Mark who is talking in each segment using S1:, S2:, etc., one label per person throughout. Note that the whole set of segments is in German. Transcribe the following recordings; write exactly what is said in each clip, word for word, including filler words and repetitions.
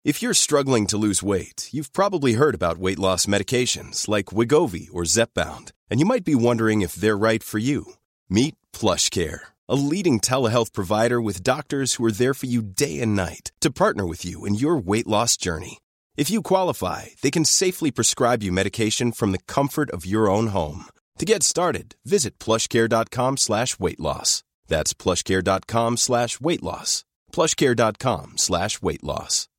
S1: If you're struggling to lose weight, you've probably heard about weight loss medications like Wegovy or Zepbound, and you might be wondering if they're right for you. Meet PlushCare, a leading telehealth provider with doctors who are there for you day and night to partner with you in your weight loss journey. If you qualify, they can safely prescribe you medication from the comfort of your own home. To get started, visit plushcare.com slash weight loss. That's plushcare.com slash weight loss. plushcare.com slash weight loss.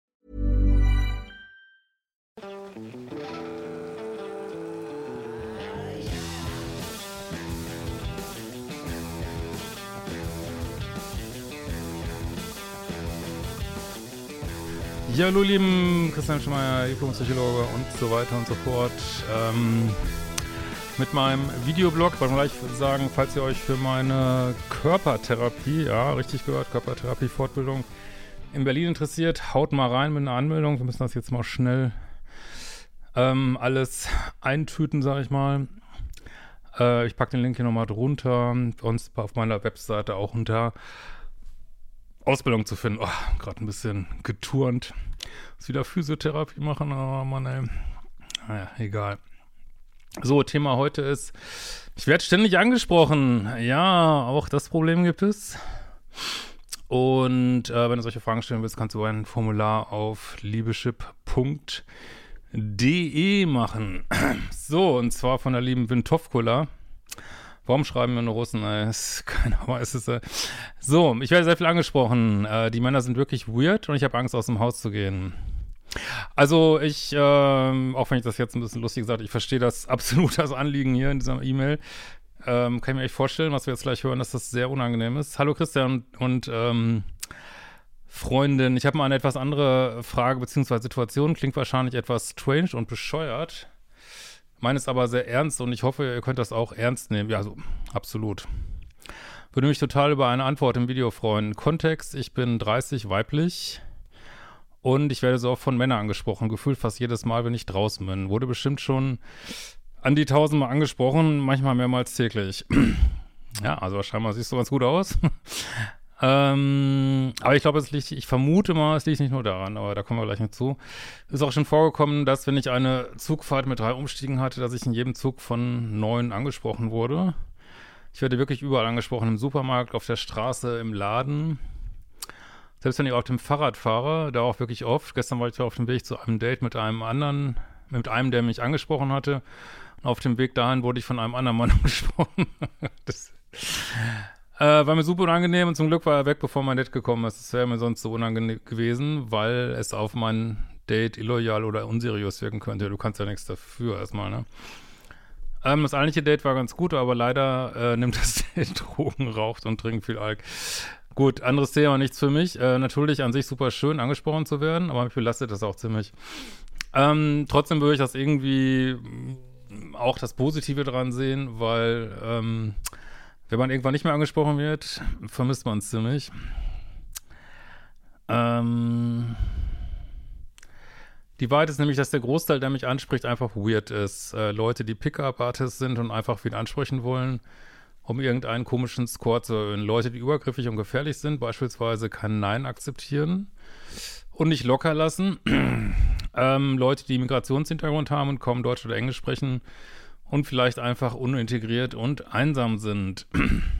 S2: Ja, hallo lieben, Christian Schmeier, Diplompsychologe und so weiter und so fort. Ähm, mit meinem Videoblog, wollte ich gleich sagen, falls ihr euch für meine Körpertherapie, ja, richtig gehört, Körpertherapie-Fortbildung in Berlin interessiert, haut mal rein mit einer Anmeldung. Wir müssen das jetzt mal schnell ähm, alles eintüten, sag ich mal. Äh, ich packe den Link hier nochmal drunter, sonst auf meiner Webseite auch unter Ausbildung zu finden. Oh, gerade ein bisschen geturnt. Muss wieder Physiotherapie machen, aber Mann, ey. Naja, egal. So, Thema heute ist, ich werde ständig angesprochen. Ja, auch das Problem gibt es. Und äh, wenn du solche Fragen stellen willst, kannst du ein Formular auf liebeschip punkt de machen. So, und zwar von der lieben Wintowkola. Warum schreiben wir nur Russen? Ey, ist, keiner weiß es. Äh. So, ich werde sehr viel angesprochen. Äh, die Männer sind wirklich weird und ich habe Angst, aus dem Haus zu gehen. Also ich, äh, auch wenn ich das jetzt ein bisschen lustig gesagt, ich verstehe das absolut das Anliegen hier in dieser E-Mail. Ähm, kann ich mir echt vorstellen, was wir jetzt gleich hören, dass das sehr unangenehm ist. Hallo Christian und ähm, Freundin. Ich habe mal eine etwas andere Frage bzw. Situation. Klingt wahrscheinlich etwas strange und bescheuert. Meine ist aber sehr ernst und ich hoffe, ihr könnt das auch ernst nehmen. Ja, so, absolut. Würde mich total über eine Antwort im Video freuen. Kontext, ich bin dreißig, weiblich und ich werde so oft von Männern angesprochen. Gefühlt fast jedes Mal, wenn ich draußen bin. Wurde bestimmt schon an die tausendmal angesprochen, manchmal mehrmals täglich. Ja, also scheinbar siehst du ganz gut aus. Ähm, aber ich glaube, es liegt, ich vermute mal, es liegt nicht nur daran, aber da kommen wir gleich noch zu. Ist auch schon vorgekommen, dass wenn ich eine Zugfahrt mit drei Umstiegen hatte, dass ich in jedem Zug von neun angesprochen wurde. Ich werde wirklich überall angesprochen, im Supermarkt, auf der Straße, im Laden. Selbst wenn ich auf dem Fahrrad fahre, da auch wirklich oft. Gestern war ich auf dem Weg zu einem Date mit einem anderen, mit einem, der mich angesprochen hatte. Und auf dem Weg dahin wurde ich von einem anderen Mann angesprochen. Das Äh, war mir super unangenehm und zum Glück war er weg, bevor mein Date gekommen ist. Es wäre mir sonst so unangenehm gewesen, weil es auf mein Date illoyal oder unseriös wirken könnte. Du kannst ja nichts dafür erstmal, ne? Ähm, das eigentliche Date war ganz gut, aber leider äh, nimmt das Date Drogen, raucht und trinkt viel Alk. Gut, anderes Thema, nichts für mich. Äh, natürlich an sich super schön, angesprochen zu werden, aber mich belastet das auch ziemlich. Ähm, trotzdem würde ich das irgendwie auch das Positive dran sehen, weil ähm, wenn man irgendwann nicht mehr angesprochen wird, vermisst man es ziemlich. Ähm, die Wahrheit ist nämlich, dass der Großteil, der mich anspricht, einfach weird ist. Äh, Leute, die Pick-up-Artists sind und einfach viel ansprechen wollen, um irgendeinen komischen Score zu erhöhen. Leute, die übergriffig und gefährlich sind, beispielsweise kein Nein akzeptieren und nicht locker lassen. ähm, Leute, die Migrationshintergrund haben und kaum Deutsch oder Englisch sprechen, und vielleicht einfach unintegriert und einsam sind.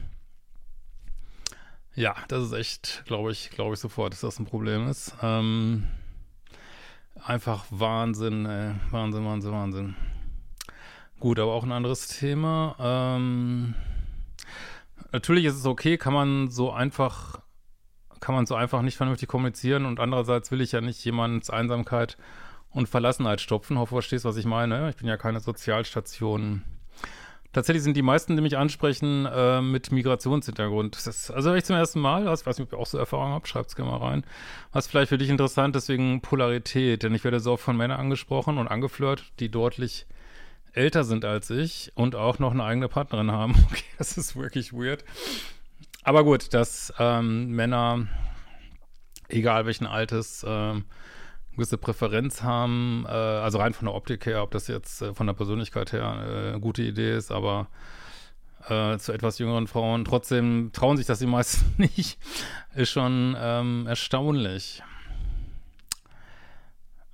S2: Ja, das ist echt, glaube ich, glaube ich sofort, dass das ein Problem ist. Ähm, einfach Wahnsinn, ey. Wahnsinn, Wahnsinn, Wahnsinn. Gut, aber auch ein anderes Thema. Ähm, natürlich ist es okay, kann man so einfach, kann man so einfach nicht vernünftig kommunizieren und andererseits will ich ja nicht jemandens Einsamkeit und Verlassenheit stopfen. Hoffe, du verstehst, was ich meine. Ich bin ja keine Sozialstation. Tatsächlich sind die meisten, die mich ansprechen, äh, mit Migrationshintergrund. Das ist also echt zum ersten Mal. Ich weiß nicht, ob ihr auch so Erfahrungen habt. Schreibt's gerne mal rein. Was vielleicht für dich interessant, deswegen Polarität. Denn ich werde so oft von Männern angesprochen und angeflirtet, die deutlich älter sind als ich und auch noch eine eigene Partnerin haben. Okay, das ist wirklich weird. Aber gut, dass ähm, Männer, egal welchen Alters, ähm, gewisse Präferenz haben, äh, also rein von der Optik her, ob das jetzt äh, von der Persönlichkeit her äh, eine gute Idee ist, aber äh, zu etwas jüngeren Frauen trotzdem trauen sich das die meisten nicht, ist schon ähm, erstaunlich.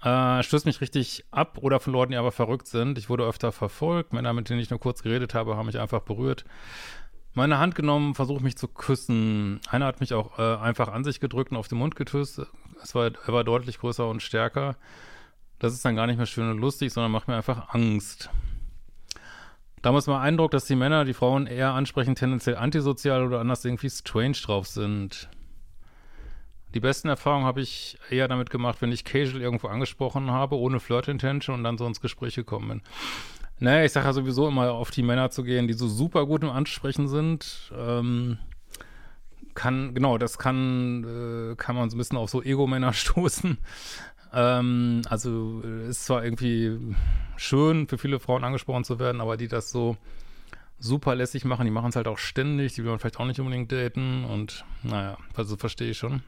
S2: Äh, stößt mich richtig ab oder von Leuten, die aber verrückt sind. Ich wurde öfter verfolgt. Männer, mit denen ich nur kurz geredet habe, haben mich einfach berührt. Meine Hand genommen, versucht mich zu küssen. Einer hat mich auch äh, einfach an sich gedrückt und auf den Mund geküsst. Es war, er war deutlich größer und stärker. Das ist dann gar nicht mehr schön und lustig, sondern macht mir einfach Angst. Damals war mein Eindruck, dass die Männer die Frauen eher ansprechen, tendenziell antisozial oder anders irgendwie strange drauf sind. Die besten Erfahrungen habe ich eher damit gemacht, wenn ich casual irgendwo angesprochen habe, ohne Flirt-Intention und dann so ins Gespräch gekommen bin. Naja, ich sage ja sowieso immer, auf die Männer zu gehen, die so super gut im Ansprechen sind. Ähm, kann, genau, das kann, äh, kann man so ein bisschen auf so Ego-Männer stoßen. Ähm, also ist zwar irgendwie schön, für viele Frauen angesprochen zu werden, aber die das so super lässig machen, die machen es halt auch ständig, die will man vielleicht auch nicht unbedingt daten und naja, also verstehe ich schon.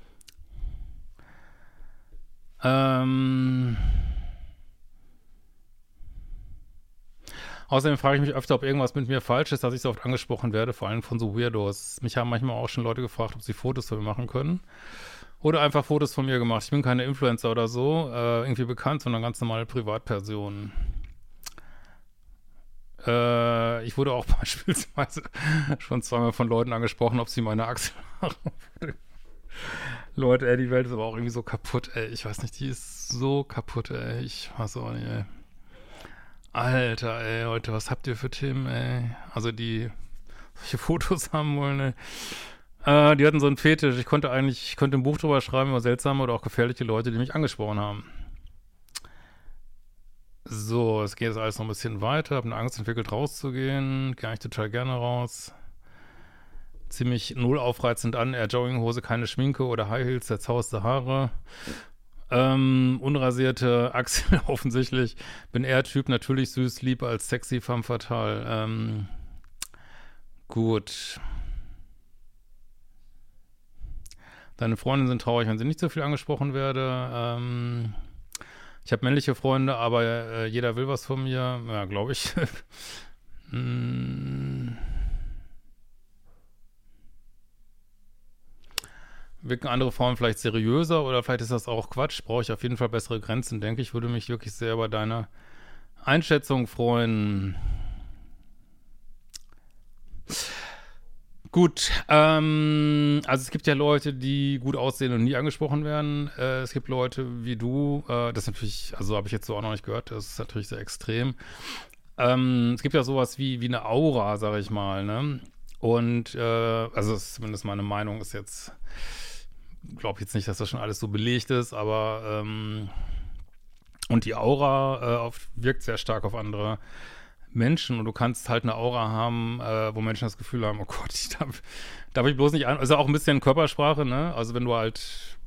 S2: Ähm, außerdem frage ich mich öfter, ob irgendwas mit mir falsch ist, dass ich so oft angesprochen werde, vor allem von so Weirdos. Mich haben manchmal auch schon Leute gefragt, ob sie Fotos von mir machen können. Oder einfach Fotos von mir gemacht. Ich bin keine Influencer oder so, äh, irgendwie bekannt, sondern ganz normale Privatperson. Äh, ich wurde auch beispielsweise schon zweimal von Leuten angesprochen, ob sie meine Achselhaare Leute, ey, die Welt ist aber auch irgendwie so kaputt, ey. Ich weiß nicht, die ist so kaputt, ey. Ich weiß auch nicht, ey. Alter, ey, Leute, was habt ihr für Themen, ey? Also die solche Fotos haben wollen, ey. Äh, die hatten so einen Fetisch. Ich konnte eigentlich, ich konnte ein Buch drüber schreiben über seltsame oder auch gefährliche Leute, die mich angesprochen haben. So, es geht jetzt alles noch ein bisschen weiter. Hab eine Angst entwickelt, rauszugehen. Gehe eigentlich total gerne raus. Ziemlich null aufreizend an. Eher Jogginghose, keine Schminke oder High Heels, zerzauste Haare. Ähm, unrasierte Achsel offensichtlich. Bin eher Typ natürlich süß, lieb als sexy, femme fatale. Ähm, gut. Deine Freundinnen sind traurig, wenn sie nicht so viel angesprochen werde. Ähm, ich habe männliche Freunde, aber äh, jeder will was von mir. Ja, glaube ich. hm. Wirken andere Frauen vielleicht seriöser oder vielleicht ist das auch Quatsch. Brauche ich auf jeden Fall bessere Grenzen, denke ich. Würde mich wirklich sehr über deine Einschätzung freuen. Gut, ähm, also es gibt ja Leute, die gut aussehen und nie angesprochen werden. Äh, es gibt Leute wie du, äh, das ist natürlich, also habe ich jetzt so auch noch nicht gehört, das ist natürlich sehr extrem. Ähm, es gibt ja sowas wie, wie eine Aura, sage ich mal, ne? Und, äh, also das ist zumindest meine Meinung, ist jetzt, glaube jetzt nicht, dass das schon alles so belegt ist, aber, ähm, und die Aura äh, auf, wirkt sehr stark auf andere Menschen und du kannst halt eine Aura haben, äh, wo Menschen das Gefühl haben, oh Gott, ich darf, darf ich bloß nicht an, also auch ein bisschen Körpersprache, ne, also wenn du halt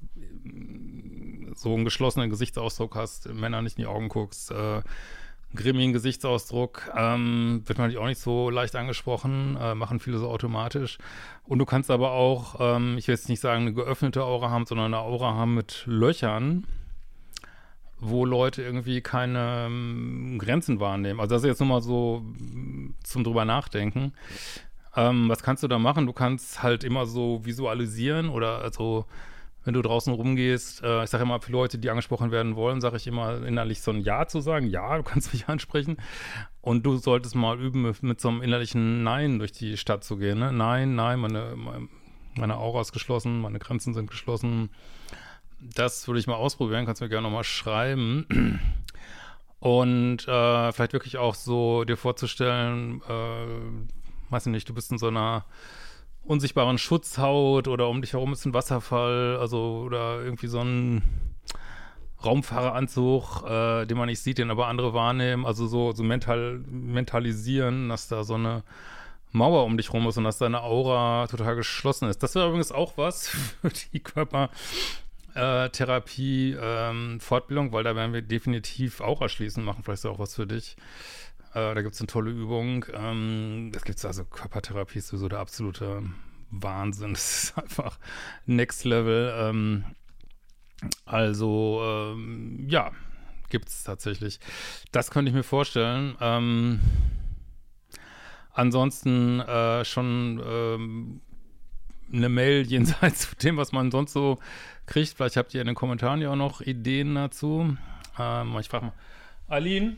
S2: so einen geschlossenen Gesichtsausdruck hast, Männer nicht in die Augen guckst, äh, grimmigen Gesichtsausdruck, ähm, wird man natürlich auch nicht so leicht angesprochen, äh, machen viele so automatisch und du kannst aber auch, ähm, ich will jetzt nicht sagen eine geöffnete Aura haben, sondern eine Aura haben mit Löchern, wo Leute irgendwie keine ähm, Grenzen wahrnehmen. Also das ist jetzt nur mal so zum drüber nachdenken. Ähm, was kannst du da machen? Du kannst halt immer so visualisieren oder also wenn du draußen rumgehst, äh, ich sage immer für Leute, die angesprochen werden wollen, sage ich immer innerlich so ein Ja zu sagen. Ja, du kannst mich ansprechen. Und du solltest mal üben, mit, mit so einem innerlichen Nein durch die Stadt zu gehen. Ne? Nein, nein, meine, meine Aura ist geschlossen, meine Grenzen sind geschlossen. Das würde ich mal ausprobieren, kannst mir gerne nochmal schreiben. Und äh, vielleicht wirklich auch so dir vorzustellen, äh, weiß ich nicht, du bist in so einer unsichtbaren Schutzhaut oder um dich herum ist ein Wasserfall, also oder irgendwie so ein Raumfahreranzug, äh, den man nicht sieht, den aber andere wahrnehmen, also so, so mental, mentalisieren, dass da so eine Mauer um dich rum ist und dass deine Aura total geschlossen ist. Das wäre übrigens auch was für die Körper Äh, Therapie, ähm, Fortbildung, weil da werden wir definitiv auch erschließen, machen vielleicht auch was für dich. Äh, da gibt es eine tolle Übung. Ähm, das gibt es also, Körpertherapie ist sowieso der absolute Wahnsinn. Das ist einfach Next Level. Ähm, also, ähm, ja, gibt es tatsächlich. Das könnte ich mir vorstellen. Ähm, ansonsten äh, schon ähm, eine Mail jenseits von dem, was man sonst so kriegt. Vielleicht habt ihr in den Kommentaren ja auch noch Ideen dazu. Ähm, ich frage mal, Aline?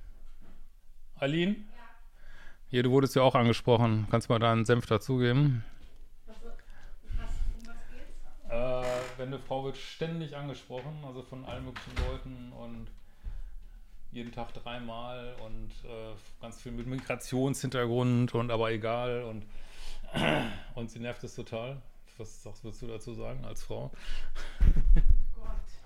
S2: Aline? Ja. Hier, du wurdest ja auch angesprochen. Kannst du mal deinen Senf dazugeben? Was, was, um was geht's? Äh, wenn eine Frau wird ständig angesprochen, also von allen möglichen Leuten und jeden Tag dreimal und äh, ganz viel mit Migrationshintergrund und aber egal und, und sie nervt es total. Was, was würdest du dazu sagen als Frau?
S3: Gott.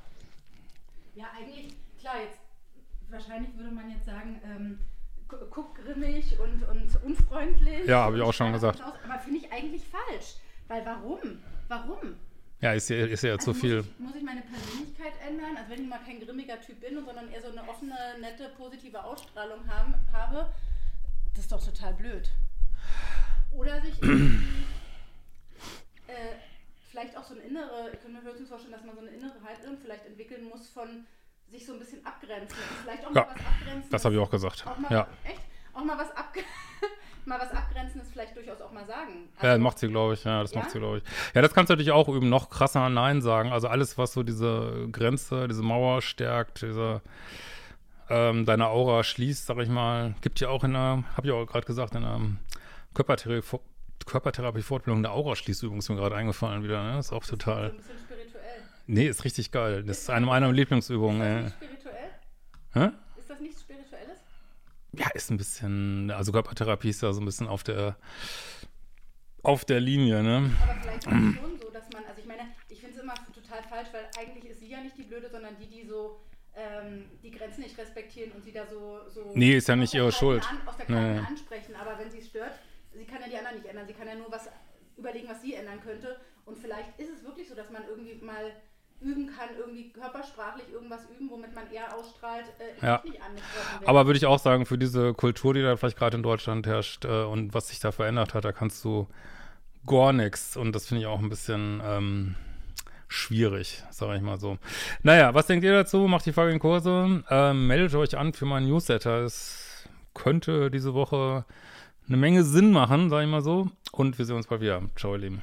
S3: Ja, eigentlich, klar, jetzt wahrscheinlich würde man jetzt sagen, ähm, guck grimmig und, und unfreundlich.
S2: Ja, habe ich auch schon gesagt.
S3: Aus, aber finde ich eigentlich falsch. Weil warum? Warum?
S2: Ja, ist ja, ist ja
S3: also
S2: zu viel.
S3: Muss ich, muss ich meine Persönlichkeit ändern? Also wenn ich mal kein grimmiger Typ bin, sondern eher so eine offene, nette, positive Ausstrahlung haben, habe, das ist doch total blöd. Oder sich irgendwie äh, vielleicht auch so eine innere, ich könnte mir höchstens vorstellen, dass man so eine innere Haltung vielleicht entwickeln muss von sich so ein bisschen abgrenzen. Vielleicht auch
S2: ja,
S3: mal was abgrenzen.
S2: Das habe ich auch gesagt.
S3: Auch mal,
S2: ja.
S3: Echt? Auch mal was abgrenzen. Mal was abgrenzen ist vielleicht durchaus auch mal sagen.
S2: Also, ja, das macht sie, glaube ich. Ja, das ja? macht sie, glaube ich. Ja, das kannst du natürlich auch üben, noch krasser Nein sagen. Also alles, was so diese Grenze, diese Mauer stärkt, diese ähm, deine Aura schließt, sag ich mal, gibt ja auch in einer, habe ich auch gerade gesagt, in einer Körpertherapie, Körpertherapie-Fortbildung eine Aura-Schließübung, ist mir gerade eingefallen wieder. Ne? Das ist auch
S3: das
S2: total.
S3: Ist so ein bisschen spirituell.
S2: Nee, ist richtig geil. Das ist eine meiner Lieblingsübungen.
S3: Ist das nicht spirituell?
S2: Hä?
S3: Ist das nichts Spirituelles?
S2: Ja, ist ein bisschen, also Körpertherapie ist ja so ein bisschen auf der auf der Linie, ne?
S3: Aber vielleicht ist es schon so, dass man, also ich meine, ich finde es immer total falsch, weil eigentlich ist sie ja nicht die Blöde, sondern die, die so ähm, die Grenzen nicht respektieren und sie da so, so
S2: nee, ist ja nicht ihre Schuld.
S3: An, aus der Kalten
S2: nee.
S3: ansprechen, aber wenn sie es stört, sie kann ja die anderen nicht ändern, sie kann ja nur was überlegen, was sie ändern könnte und vielleicht ist es wirklich so, dass man irgendwie mal üben kann, irgendwie körpersprachlich irgendwas üben, womit man eher ausstrahlt, äh,
S2: ja.
S3: nicht angesprochen werden.
S2: Aber würde ich auch sagen, für diese Kultur, die da vielleicht gerade in Deutschland herrscht äh, und was sich da verändert hat, da kannst du gar nichts. Und das finde ich auch ein bisschen ähm, schwierig, sage ich mal so. Naja, was denkt ihr dazu? Macht die fucking Kurse. Ähm, meldet euch an für meinen Newsletter. Es könnte diese Woche eine Menge Sinn machen, sage ich mal so. Und wir sehen uns bald wieder. Ciao, ihr Lieben.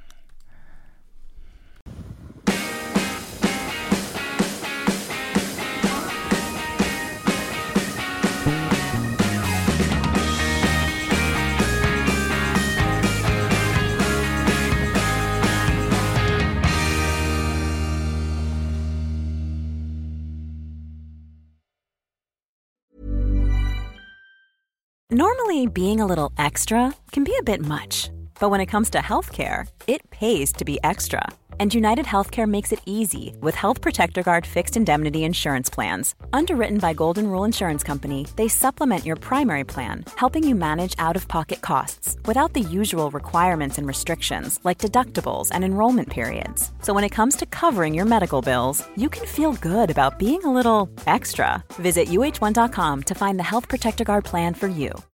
S4: Normally, being a little extra can be a bit much, but when it comes to healthcare, it pays to be extra. And United Healthcare makes it easy with Health Protector Guard fixed indemnity insurance plans. Underwritten by Golden Rule Insurance Company, they supplement your primary plan, helping you manage out-of-pocket costs without the usual requirements and restrictions like deductibles and enrollment periods. So when it comes to covering your medical bills, you can feel good about being a little extra. Visit U H one dot com to find the Health Protector Guard plan for you.